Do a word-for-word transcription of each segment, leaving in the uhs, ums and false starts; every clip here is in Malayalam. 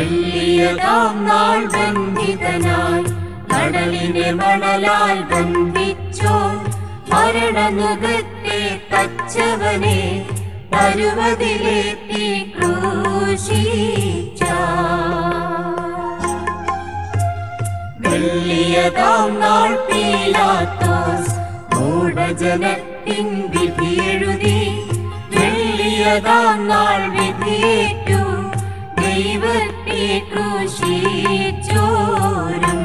വെള്ളിയതാം നാൾ ബന്ധിതനായി കടലിനെ മണലാൽ ബന്ധിച്ചോ മരണനുഖത്തെ തച്ചവനെ പരുവതിലേറ്റി ക്രൂശിച്ച വെള്ളിയതാം നാൾ പീലാത്തോസ് മൂഢജനത്തിൻ വിധിയെഴുതി വെള്ളിയതാം നാൾ വിധിയേറ്റു ദൈവത്തെ ക്രൂശിച്ചോരും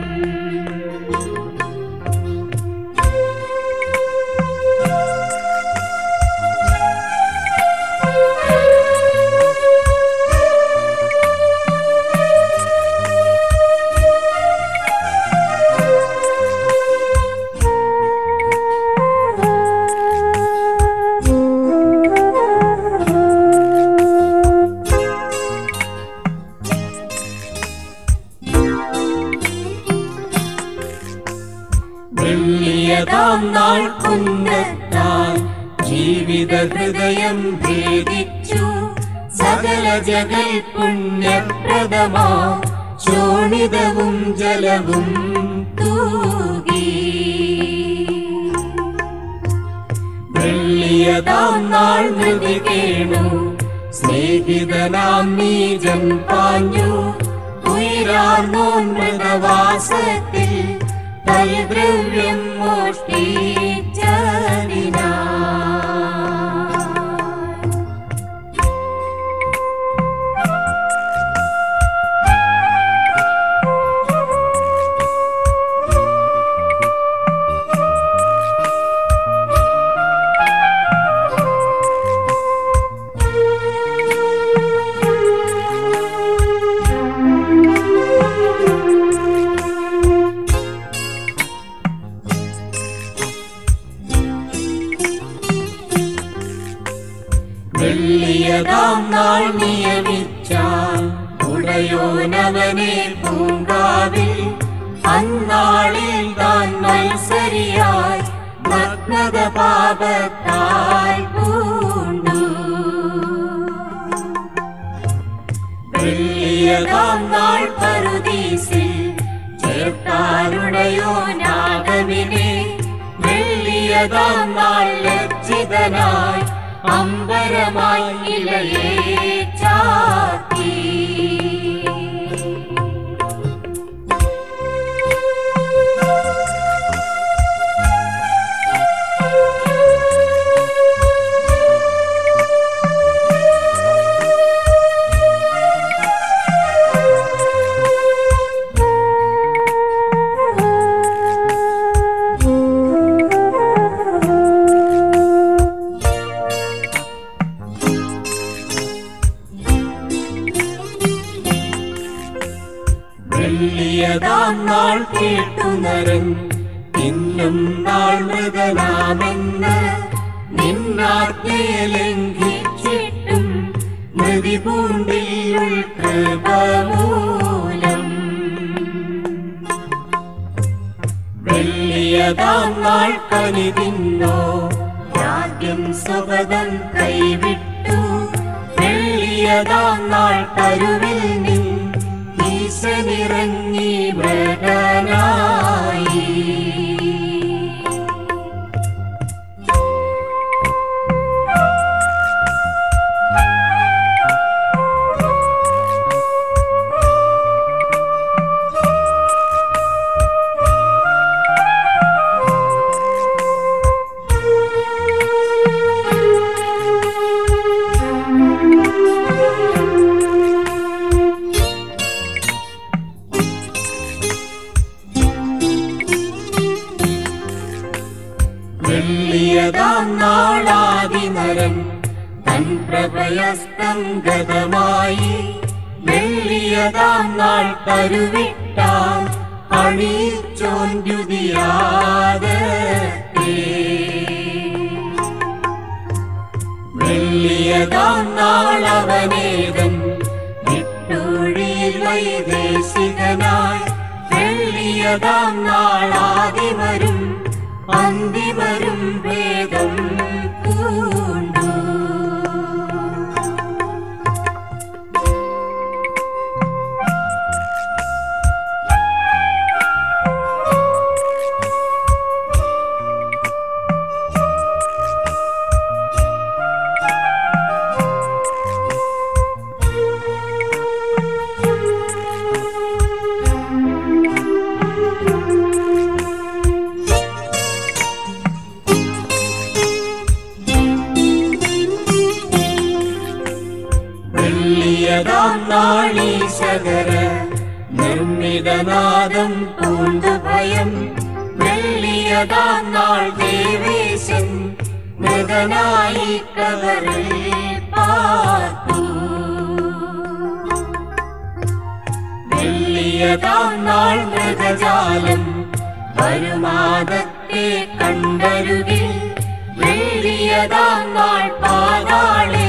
വെള്ളിയതാം നാൾ കുന്നത്താൽ ജീവിത ഹൃദയം ഭേദിച്ചു സകല ജഗൽ പുണ്യപ്രദമാ ശോണിതവും ജലവും തൂകി വെള്ളിയതാം നാൾ മൃതി കേണു സ്നേഹിതനാം നീജൻ പാഞ്ഞു ഉയരാർന്നോൻ മൃതവാസത്തിൽ തൽദ്രവ്യം മോഷ്ടിച്ചതിനാ വെള്ളിയതാം നാൾ നിയമിച്ചാൽ ഉടയോനവനെ പൂങ്കാവിൽ അന്നാളിൽ താൻ മത്സരിയായി നഗ്നത പാപത്താൽ പൂണ്ടു വെള്ളിയതാം നാൾ പറുദീസിൽ ചേർത്താരുടയോനാഗവിനെ വെള്ളിയതാം നാൾ ലജ്ജിതനായി അമ്പരമായി ഇലയെ ചാത്തി വെള്ളിയതാം നാൾ കേട്ടുനരൻ ഇന്നും നാൾ മൃതനാമെന്ന് നിന്നാജ്ഞയെ ലംഘിച്ചിട്ടും മൃതി പൂണ്ടിൽ കൃപമൂലം വെള്ളിയതാം നാൾ കനി തിന്നോ രാജ്യം സ്വപദം കൈവിട്ടു വെള്ളിയതാം നാൾ കരുവിൽ നിൻ ഈശനിറങ്ങി മൃതനായി വെള്ളിയതാം നാളാദിനരൻ തൻ പ്രഭയസ്തം ഗതമായി വെള്ളിയതാം നാൾ കരുവിട്ടാൽ അണിച്ചോൻ ദ്യുതിയാദത്തെ വെള്ളിയതാം നാളവനേതൻ വിട്ടൊഴിയിൽ വൈദേശികനായി വെള്ളിയതാം നാളാദിവരും അന്തിമരും ഭേദം പൂണ്ടു മാരീശകര നിർമ്മിതനാദം പൂണ്ടു ഭയം വെള്ളിയതാം നാൾ ദേവേശൻ മൃതനായി കബറിൽ പാർത്തു. വെള്ളിയതാം നാൾ മൃഗജാലം വരുമാദത്തെ കണ്ടരുകിൽ വെള്ളിയതാം നാൾ പാതാളെ